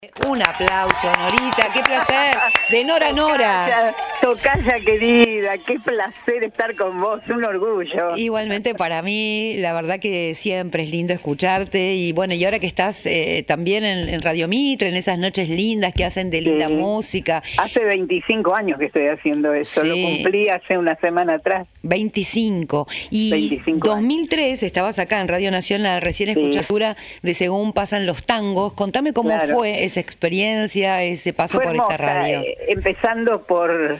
Un aplauso, Norita, qué placer. De Nora a Nora. Tocaya querida, qué placer estar con vos, un orgullo. Igualmente para mí, la verdad que siempre es lindo escucharte. Y bueno, y ahora que estás también en Radio Mitre, en esas noches lindas que hacen de linda música. Hace 25 años que estoy haciendo eso, lo cumplí hace una semana atrás. 25. Y 25 2003 estabas acá en Radio Nacional, recién escuchatura de Según Pasan los Tangos. Contame cómo fue esa experiencia, ese paso por hermosa, esta radio. Empezando por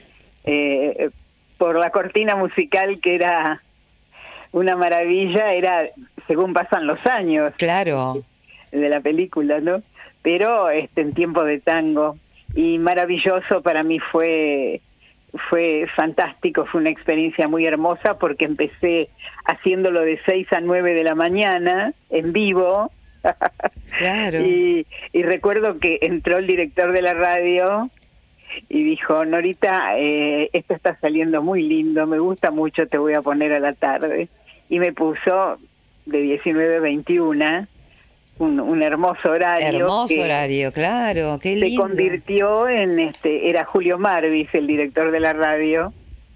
la cortina musical, que era una maravilla, era Según Pasan los Años. Claro. De la película, ¿no? Pero en tiempo de tango. Y maravilloso, para mí fue fantástico, fue una experiencia muy hermosa, porque empecé haciéndolo de 6 a 9 de la mañana, en vivo. Claro. Y recuerdo que entró el director de la radio y dijo: Norita, esto está saliendo muy lindo, me gusta mucho, te voy a poner a la tarde. Y me puso de 19 a 21, un hermoso horario. Hermoso horario, claro, qué lindo. Se convirtió en, era Julio Marvis, el director de la radio,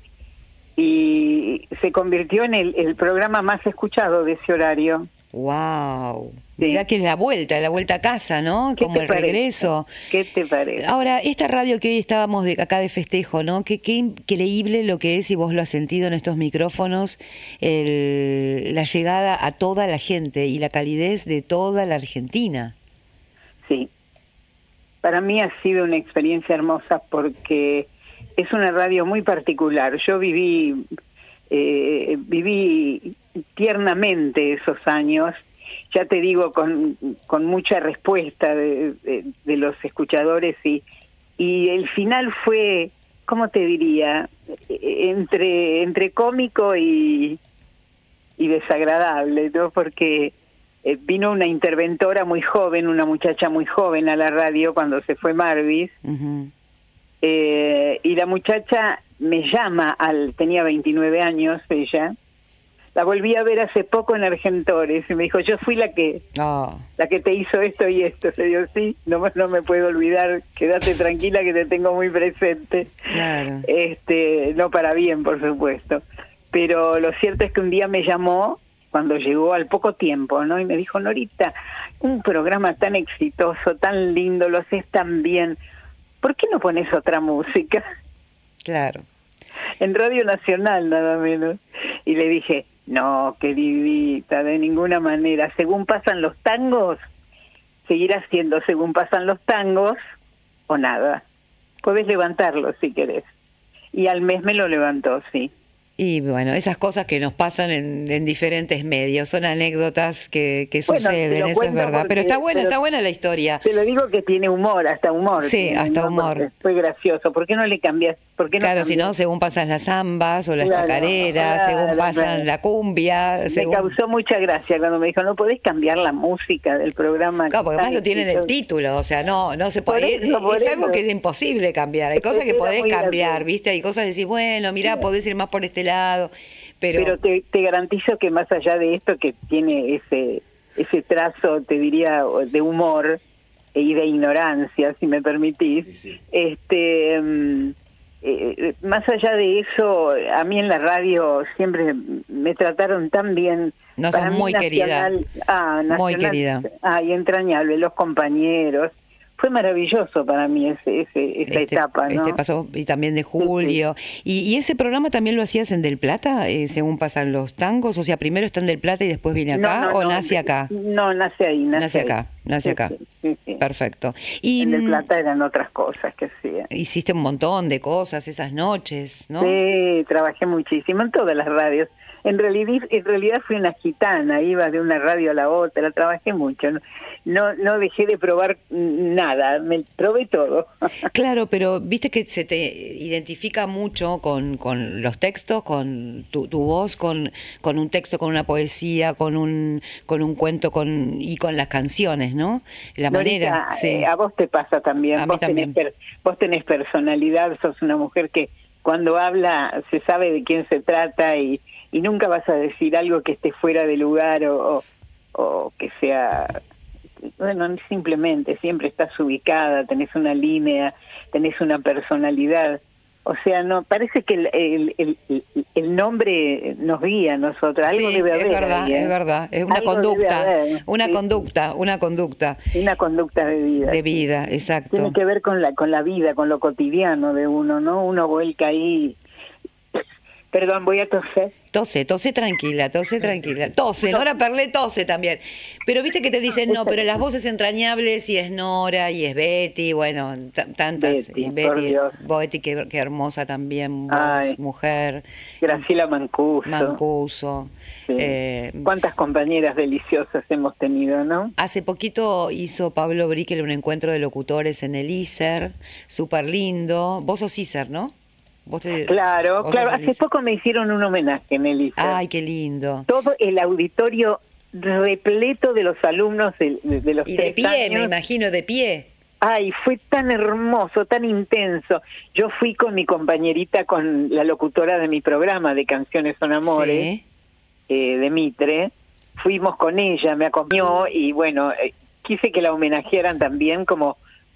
y se convirtió en el programa más escuchado de ese horario. Wow. Sí. Mirá que es la vuelta a casa, ¿no? Como el regreso. ¿Qué te parece? Ahora, esta radio que hoy estábamos acá de festejo, ¿no? Qué increíble lo que es, y vos lo has sentido en estos micrófonos, la llegada a toda la gente y la calidez de toda la Argentina. Sí. Para mí ha sido una experiencia hermosa, porque es una radio muy particular. Yo viví tiernamente esos años, ya te digo, con mucha respuesta de los escuchadores, y el final fue, ¿cómo te diría?, entre cómico y desagradable, ¿no? Porque vino una interventora muy joven, una muchacha muy joven a la radio cuando se fue Marvis. Uh-huh. Y la muchacha me llama, tenía 29 años ella. La volví a ver hace poco en Argentores y me dijo: yo fui la que te hizo esto y esto. Le digo: sí, no me puedo olvidar, quédate tranquila que te tengo muy presente. Claro. No para bien, por supuesto. Pero lo cierto es que un día me llamó, cuando llegó al poco tiempo, ¿no? Y me dijo: Norita, un programa tan exitoso, tan lindo, lo haces tan bien, ¿por qué no pones otra música? Claro. En Radio Nacional, nada menos. Y le dije: no, queridita, de ninguna manera. Según pasan los tangos, seguirás siendo Según Pasan los Tangos o nada. Podés levantarlo si querés. Y al mes me lo levantó, sí. Y bueno, esas cosas que nos pasan en diferentes medios, son anécdotas que suceden, eso es verdad. Pero está buena la historia. Te lo digo que tiene humor, hasta humor. Sí, hasta humor. Fue gracioso. ¿Por qué no le cambias? Claro, si no, según pasan las zambas o las chacareras, según pasan la cumbia. Me causó mucha gracia cuando me dijo: no podés cambiar la música del programa. Claro, porque además lo tienen en el título, o sea, no se puede. Es algo que es imposible cambiar. Hay cosas que podés cambiar, ¿viste? Hay cosas que decís: bueno, mirá, podés ir más por este lado. Pero te garantizo que más allá de esto, que tiene ese trazo, te diría, de humor y de ignorancia, si me permitís, más allá de eso, a mí en la radio siempre me trataron tan bien. No, sos muy querida. Nacional, muy querida. Y entrañable, los compañeros. Fue maravilloso para mí esa etapa, ¿no? Paso, y también de Julio. Sí. ¿Y ese programa también lo hacías en Del Plata, según pasan los tangos? O sea, primero está en Del Plata y después viene acá, ¿o nace acá? No, nace ahí. Nace acá. Sí. Perfecto. Y en Del Plata eran otras cosas que hacía. Hiciste un montón de cosas esas noches, ¿no? Sí, trabajé muchísimo en todas las radios. En realidad fui una gitana, iba de una radio a la otra, trabajé mucho. No dejé de probar nada, me probé todo. Claro, pero viste que se te identifica mucho con los textos, con tu voz, con un texto, con una poesía, con un cuento, y con las canciones, ¿no? La Norita, manera. Sí. A vos te pasa también. A mí también. Vos tenés personalidad, sos una mujer que cuando habla se sabe de quién se trata, y nunca vas a decir algo que esté fuera de lugar o que sea bueno, simplemente siempre estás ubicada, tenés una línea, tenés una personalidad. O sea, no parece que el nombre nos guía a nosotros. Algo Sí, debe haber. es verdad, ahí, ¿eh? es verdad. Es una Algo debe conducta, haber. una Sí, conducta, una conducta una conducta de vida. de Sí. vida, Tiene exacto. que ver con la vida, con lo cotidiano de uno, ¿no? Uno vuelca ahí. Perdón, voy a toser. Tose tranquila, tose, Nora Perlé tose también. Pero viste que te dicen, no, pero las voces entrañables y es Nora y es Betty, bueno, tantas, Betty, y por Betty, Dios. Betty, qué hermosa también, voz, Ay, mujer, Graciela Mancuso. Mancuso. Sí. Cuántas compañeras deliciosas hemos tenido, ¿no? Hace poquito hizo Pablo Brickell un encuentro de locutores en el ISER, súper lindo. Vos sos ISER, ¿no? Claro, vos claro. sos del Hace ISER. poco me hicieron un homenaje en el ISER. Ay, qué lindo. Todo el auditorio repleto de los alumnos de los Y de 3 pie, me años. imagino, de pie. Ay, fue tan hermoso, tan intenso. Yo fui con mi compañerita, con la locutora de mi programa de Canciones son Amores, de Mitre. Fuimos con ella, me acompañó y bueno, quise que la homenajearan también como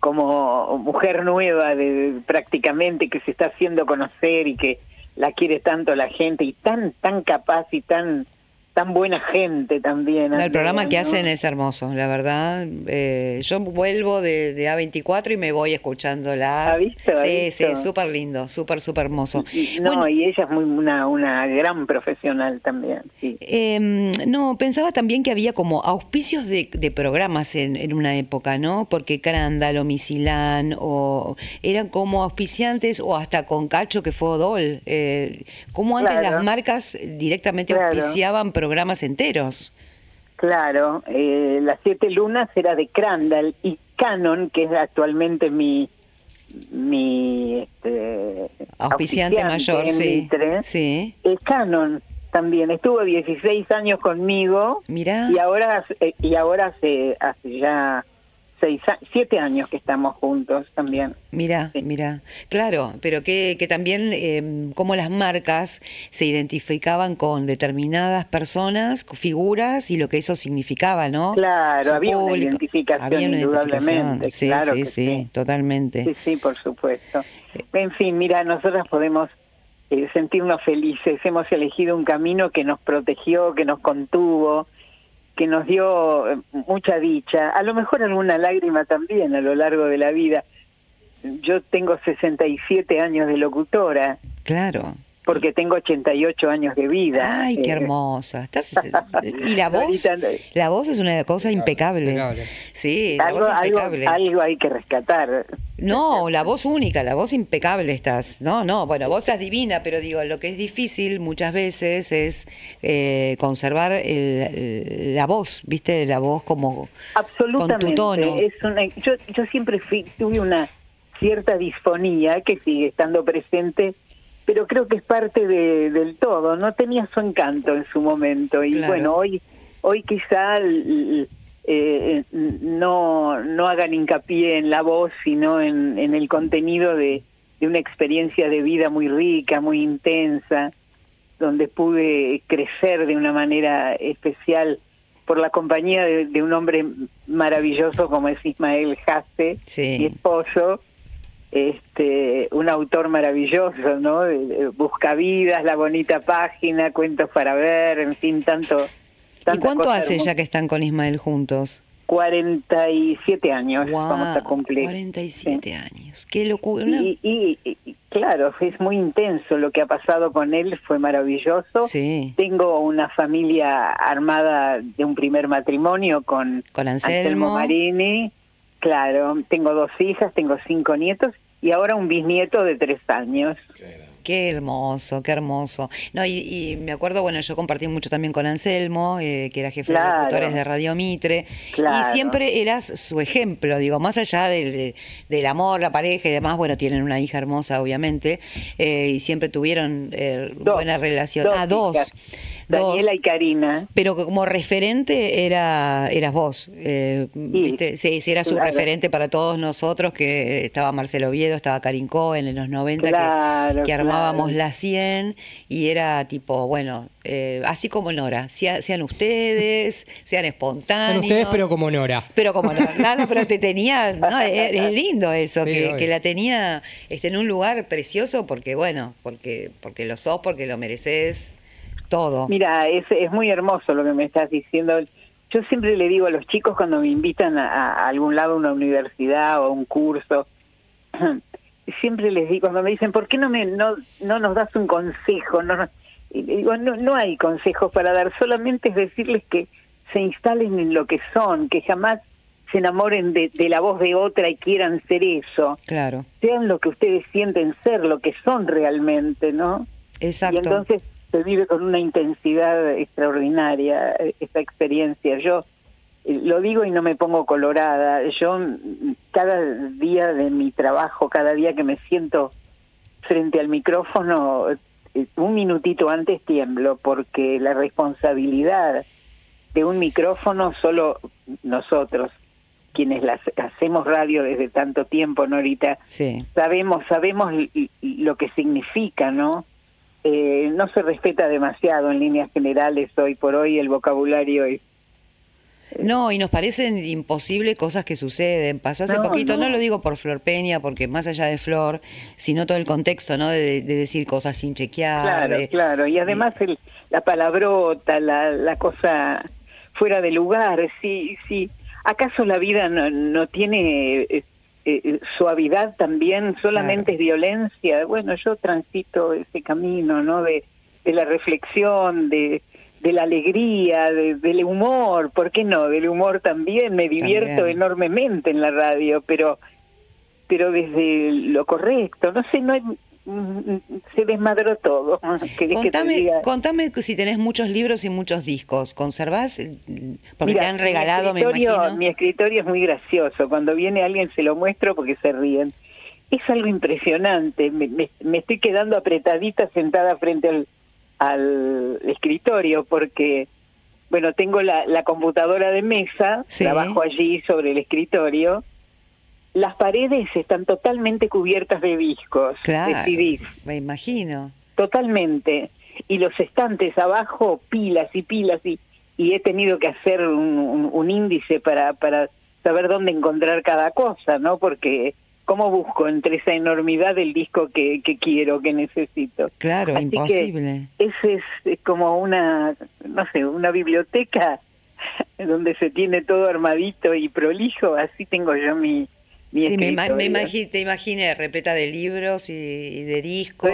mujer nueva prácticamente, que se está haciendo conocer y que la quiere tanto la gente y tan capaz y tan buena gente también. No, el programa Andrea, que ¿no? hacen es hermoso, la verdad. Yo vuelvo de A24 y me voy escuchándolas. ¿Ha visto? ¿Ha Sí, visto? sí, súper lindo, súper hermoso. No, Bueno, y ella es una gran profesional también, sí. no, pensaba también que había como auspicios de programas en una época, ¿no? Porque Crandall o Misilán o eran como auspiciantes o hasta con Cacho que fue Odol. Como antes Claro. las marcas directamente Claro. auspiciaban programas enteros. Claro, Las Siete Lunas era de Crandall y Canon, que es actualmente mi Auspiciante mayor, en sí. Mitre, Sí. Canon también estuvo 16 años conmigo. Mirá. Y ahora hace ya 7 años que estamos juntos también. Mira, Sí. mira, claro, pero que también como las marcas se identificaban con determinadas personas, figuras y lo que eso significaba, ¿no? Claro, Su había una público. identificación, Había una indudablemente, identificación. Sí, claro sí, que sí, sí. totalmente. Sí, sí, por supuesto. En fin, mira, nosotras podemos sentirnos felices. Hemos elegido un camino que nos protegió, que nos contuvo, que nos dio mucha dicha. A lo mejor alguna lágrima también a lo largo de la vida. Yo tengo 67 años de locutora, Claro. porque tengo 88 años de vida. Ay, qué hermosa. Y la voz, Ahorita, la voz es una cosa impecable. impecable. Sí, la voz impecable. algo hay que rescatar. No, la voz única, la voz impecable estás. No, bueno, vos estás divina, pero digo, lo que es difícil muchas veces es conservar la voz, ¿viste? La voz como Absolutamente. con tu tono. Yo siempre tuve una cierta disfonía que sigue estando presente, pero creo que es parte del todo. No tenía su encanto en su momento y Claro. bueno, hoy quizá no hagan hincapié en la voz, sino en el contenido de una experiencia de vida muy rica, muy intensa, donde pude crecer de una manera especial por la compañía de un hombre maravilloso como es Ismael Hasse, Sí. mi esposo, un autor maravilloso, ¿no? Buscavidas, La Bonita Página, Cuentos para Ver, en fin, ¿Y tanta cuánto cosa hace hermosa. ya que están con Ismael juntos? 47 años Guau, vamos a cumplir. 47 años. Qué locura. Y claro, es muy intenso lo que ha pasado con él, fue maravilloso. Sí. Tengo una familia armada de un primer matrimonio con Anselmo. Marini. Claro, tengo 2 hijas, tengo 5 nietos y ahora un bisnieto de 3 años. Qué hermoso, qué hermoso. No, y me acuerdo, bueno, yo compartí mucho también con Anselmo, que era jefe de Claro. locutores de Radio Mitre, Claro. y siempre eras su ejemplo, digo, más allá del amor, la pareja y demás, bueno, tienen una hija hermosa, obviamente, y siempre tuvieron Dos. buena relación. Dos hijas. Daniela y Karina. Pero como referente eras vos, ¿viste? Sí, era su referente para todos nosotros, que estaba Marcelo Oviedo, estaba Karin Cohen en los 90, que armábamos la 100, y era tipo, bueno, así como Nora, sean ustedes, sean espontáneos. Sean ustedes, pero como Nora. Pero como Nora, nada, pero te tenía, no, es lindo eso, sí, que la tenía en un lugar precioso, porque bueno, porque lo sos, porque lo mereces. Todo. Mira, es muy hermoso lo que me estás diciendo. Yo siempre le digo a los chicos cuando me invitan a algún lado, a una universidad o a un curso, siempre les digo, cuando me dicen, ¿por qué no nos das un consejo? Y digo, no hay consejos para dar, solamente es decirles que se instalen en lo que son, que jamás se enamoren de la voz de otra y quieran ser eso. Claro. Sean lo que ustedes sienten ser, lo que son realmente, ¿no? Exacto. Y entonces se vive con una intensidad extraordinaria esta experiencia. Yo lo digo y no me pongo colorada. Yo cada día de mi trabajo, cada día que me siento frente al micrófono, un minutito antes tiemblo, porque la responsabilidad de un micrófono solo nosotros, quienes hacemos radio desde tanto tiempo, Norita, sí, sabemos lo que significa, ¿no? No se respeta demasiado en líneas generales hoy por hoy el vocabulario. No, y nos parecen imposibles cosas que suceden. Pasó hace poquito, no lo digo por Flor Peña, porque más allá de Flor, sino todo el contexto, ¿no? De decir cosas sin chequear. Claro, y además la palabrota, la cosa fuera de lugar. Sí. ¿Acaso la vida no tiene suavidad también? Solamente es violencia. Bueno, yo transito ese camino, ¿no? De la reflexión, de la alegría, del humor. ¿Por qué no? Del humor también. Me divierto enormemente en la radio, pero desde lo correcto. No sé, no hay, se desmadró todo. Contame si tenés muchos libros y muchos discos. ¿Conservás? Porque te han regalado, me imagino. Mi escritorio es muy gracioso. Cuando viene alguien se lo muestro porque se ríen. Es algo impresionante. Me estoy quedando apretadita sentada frente al escritorio porque, bueno, tengo la computadora de mesa, sí, trabajo allí sobre el escritorio. Las paredes están totalmente cubiertas de discos, de CDs. Me imagino. Totalmente. Y los estantes abajo, pilas y pilas, y he tenido que hacer un índice para saber dónde encontrar cada cosa, ¿no? Porque ¿cómo busco entre esa enormidad el disco que quiero, que necesito? Claro, así imposible. Ese es como una biblioteca donde se tiene todo armadito y prolijo. Así tengo yo mi sí, te imaginé repleta de libros y de discos.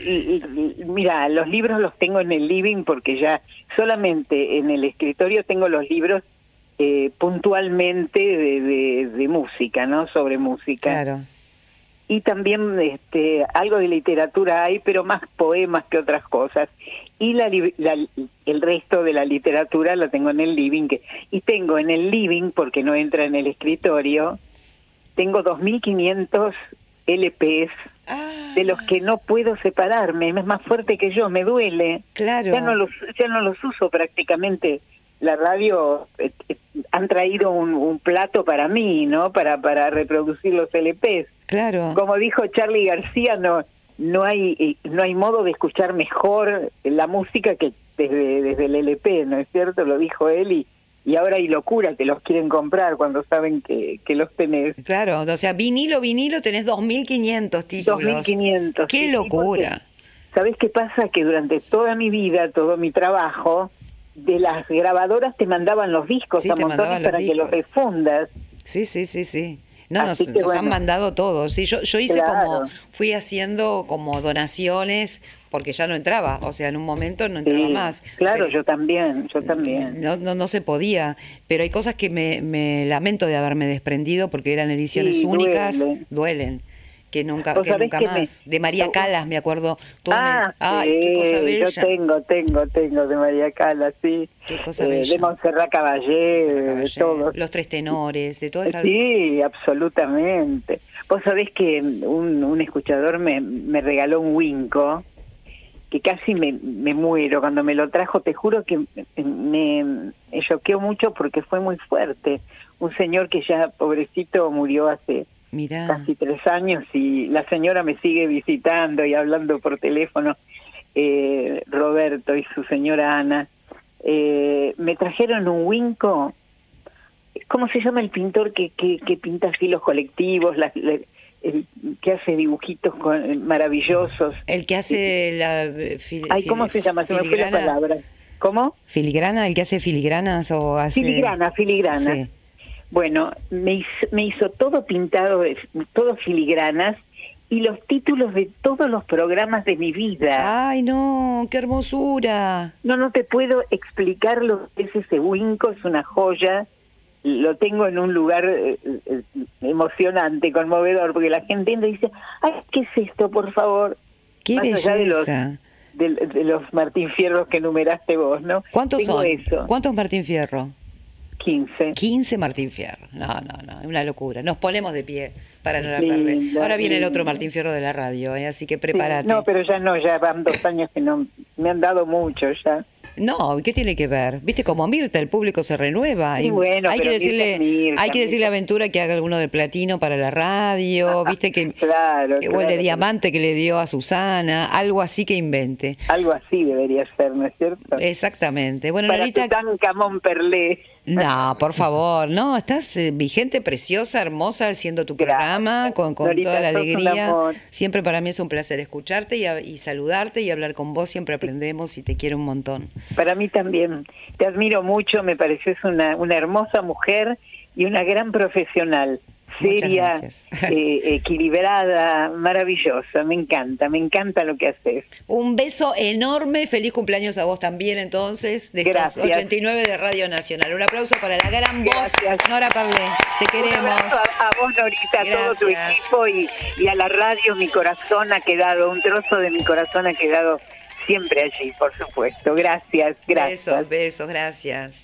Mira, los libros los tengo en el living porque ya solamente en el escritorio tengo los libros puntualmente de música, ¿no? Sobre música. Claro. Y también algo de literatura hay, pero más poemas que otras cosas. Y el resto de la literatura la tengo en el living. Y tengo en el living, porque no entra en el escritorio, tengo 2.500 LPs de los que no puedo separarme. Es más fuerte que yo, me duele. Claro. Ya no los uso prácticamente. La radio han traído un plato para mí, ¿no? Para reproducir los LPs. Claro. Como dijo Charly García, no hay modo de escuchar mejor la música que desde el LP, ¿no es cierto? Lo dijo él y ahora hay locura que los quieren comprar cuando saben que los tenés. Claro, o sea, vinilo tenés 2.500 títulos. 2.500. ¡Qué locura! ¿Sabés qué pasa? Que durante toda mi vida, todo mi trabajo, de las grabadoras te mandaban los discos a montones para que los refundas. Sí. No, nos han mandado todos. Sí, yo hice fui haciendo como donaciones porque ya no entraba, o sea, en un momento no entraba más. Claro, yo también. No se podía, pero hay cosas que me lamento de haberme desprendido porque eran ediciones únicas, duelen. Que nunca más. De María Callas, me acuerdo. Qué cosa bella. Yo tengo de María Callas, sí. Qué cosa bella. De Montserrat Caballé, de todos. Los Tres Tenores, de toda esa... Sí, absolutamente. Vos sabés que un escuchador me regaló un Winco, que casi me muero. Cuando me lo trajo, te juro que me choqueó mucho porque fue muy fuerte. Un señor que ya, pobrecito, murió hace Mirá. casi 3 años y la señora me sigue visitando y hablando por teléfono, Roberto y su señora Ana. Me trajeron un Winco. ¿Cómo se llama el pintor que pinta así los colectivos, el que hace dibujitos maravillosos? El que hace la... ¿Cómo se llama? Se me fue la palabra. ¿Cómo? ¿Filigrana? ¿El que hace filigranas o hace...? Filigrana. Sí. Bueno, me hizo todo pintado, todo filigranas, y los títulos de todos los programas de mi vida. ¡Ay, no! ¡Qué hermosura! No te puedo explicar lo que es ese Winco, es una joya. Lo tengo en un lugar emocionante, conmovedor, porque la gente entra y dice, ¡ay, qué es esto, por favor! ¡Qué belleza! De los Martín Fierros que numeraste vos, ¿no? ¿Cuántos tengo son? Eso. ¿Cuántos Martín Fierro? 15. 15 Martín Fierro. No, es una locura. Nos ponemos de pie para no la perder. Ahora viene el otro Martín Fierro de la radio, así que prepárate. Sí, no, pero ya van 2 años que no me han dado mucho ya. No, ¿qué tiene que ver? Viste, como Mirta, el público se renueva. Sí, bueno, hay que decirle a Aventura que haga alguno de platino para la radio, viste que o el de diamante que le dio a Susana, algo así que invente. Algo así debería ser, ¿no es cierto? Exactamente. Bueno, para Norita, Camón Perlé. No, por favor, no, estás vigente, preciosa, hermosa, haciendo tu programa con Norita, toda la alegría. Siempre para mí es un placer escucharte y saludarte y hablar con vos, siempre aprendemos y te quiero un montón. Para mí también, te admiro mucho, me pareces una hermosa mujer y una gran profesional. Seria, equilibrada, maravillosa, me encanta lo que haces. Un beso enorme, feliz cumpleaños a vos también entonces, de estos 89 de Radio Nacional. Un aplauso para la gran voz, Nora Parlé, te queremos. Un abrazo a vos, Norita, a todo tu equipo y a la radio. Mi corazón ha quedado, un trozo de mi corazón ha quedado siempre allí, por supuesto. Gracias. Besos, gracias.